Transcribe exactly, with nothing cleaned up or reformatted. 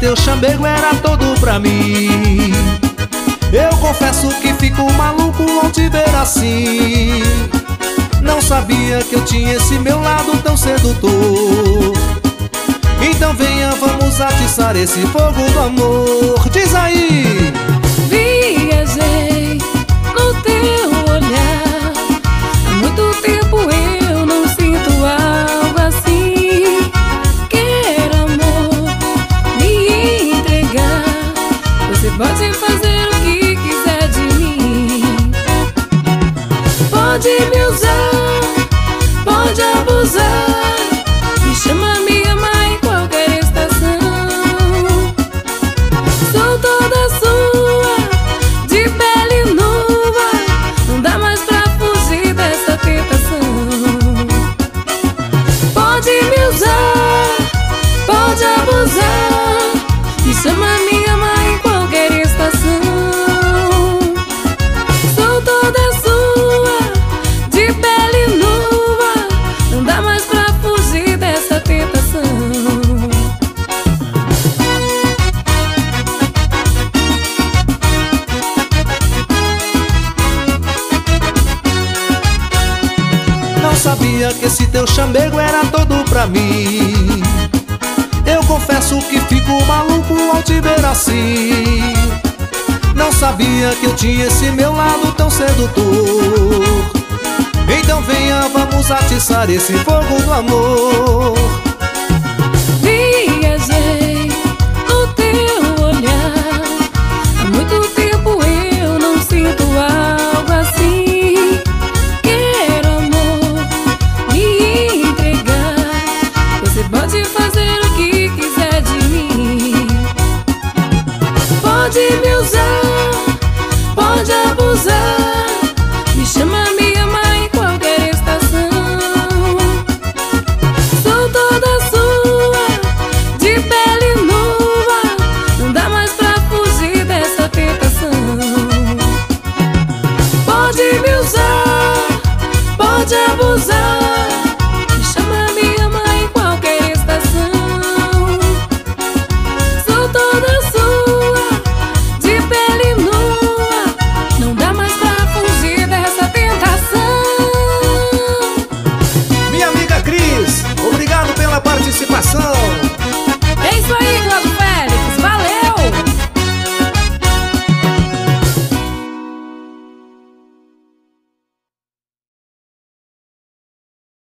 teu chamego era todo pra mim. Eu confesso que fico maluco ao te ver assim. Não sabia que eu tinha esse meu lado tão sedutor. Então venha, vamos atiçar esse fogo do amor. Diz aí! Viajei no teu olhar. Há muito tempo eu não sinto algo assim. Quero amor, me entregar. Você pode fazer o que quiser de mim. Pode me usar, pode abusar. Me chama, me ama em qualquer estação. Sou toda sua, de pele nua. Não dá mais pra fugir dessa tentação. Pode me usar, pode abusar. Me chama, me ama em qualquer estação. Sou toda sua, de pele nua. Não dá mais pra fugir dessa tentação. Não sabia que esse teu chamego era todo pra mim. Eu confesso que fico maluco ao te ver assim. Não sabia que eu tinha esse meu lado tão sedutor. Então venha, vamos atiçar esse fogo do amor. Viajei no teu olhar. Há muito tempo eu não sinto algo assim. Quero amor, me entregar. Você pode fazer o que quiser de mim. Pode me usar, pode abusar. Me chama, me ama em qualquer estação. Sou toda sua, de pele nua. Não dá mais pra fugir dessa tentação. Pode me usar, pode abusar.